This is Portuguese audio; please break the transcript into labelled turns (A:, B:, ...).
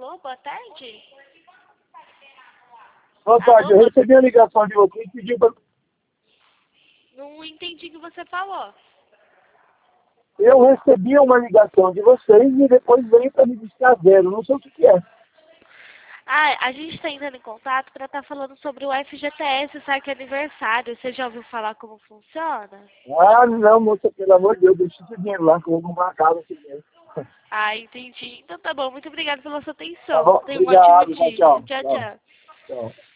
A: Alô, boa tarde?
B: Boa tarde, eu recebi a ligação de você e pedi pra...
A: Não entendi o que você falou.
B: Eu recebi uma ligação de vocês e depois veio para me discar zero. Não sei o que é.
A: Ah, a gente está entrando em contato para estar falando sobre o FGTS, sabe que é aniversário. Você já ouviu falar como funciona?
B: Ah, não, moça, pelo amor de Deus, deixa esse dinheiro lá que eu vou comprar uma casa aqui mesmo.
A: Ah, entendi. Então tá bom. Muito obrigada pela sua
B: Tá
A: atenção.
B: bom?
A: Tenha um ótimo
B: Obrigado, tchau,
A: dia.
B: tchau.
A: Tchau,
B: Tchau.
A: tchau.
B: Tchau.